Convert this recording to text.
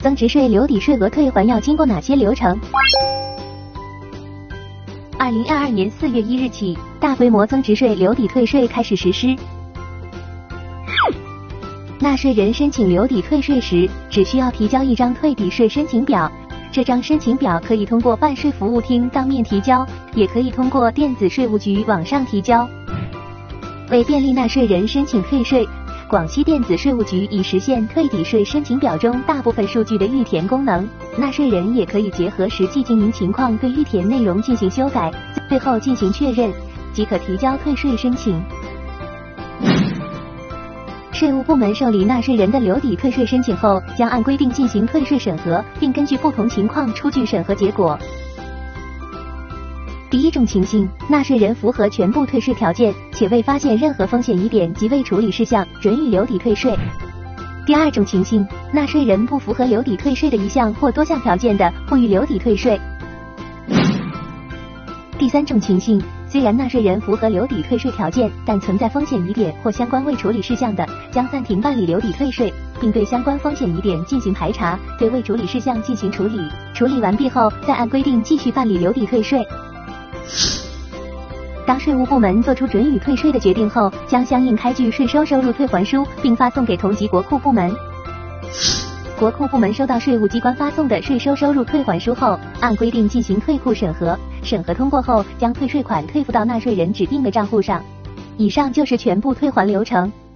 增值税留抵税额退还要经过哪些流程？2022年4月1日起，大规模增值税留抵退税开始实施。纳税人申请留抵退税时，只需要提交一张退抵税申请表。这张申请表可以通过办税服务厅当面提交，也可以通过电子税务局网上提交。为便利纳税人申请退税，广西电子税务局已实现退抵税申请表中大部分数据的预填功能，纳税人也可以结合实际经营情况对预填内容进行修改，最后进行确认，即可提交退税申请。税务部门受理纳税人的留抵退税申请后，将按规定进行退税审核，并根据不同情况出具审核结果。第一种情形，纳税人符合全部退税条件，且未发现任何风险疑点及未处理事项，准予留抵退税。第二种情形，纳税人不符合留抵退税的一项或多项条件的，不予留抵退税。第三种情形，虽然纳税人符合留抵退税条件，但存在风险疑点或相关未处理事项的，将暂停办理留抵退税，并对相关风险疑点进行排查，对未处理事项进行处理，处理完毕后再按规定继续办理留抵退税。当税务部门作出准予退税的决定后，将相应开具税收收入退还书，并发送给同级国库部门。国库部门收到税务机关发送的税收收入退还书后，按规定进行退库审核，审核通过后，将退税款退付到纳税人指定的账户上。以上就是全部退还流程。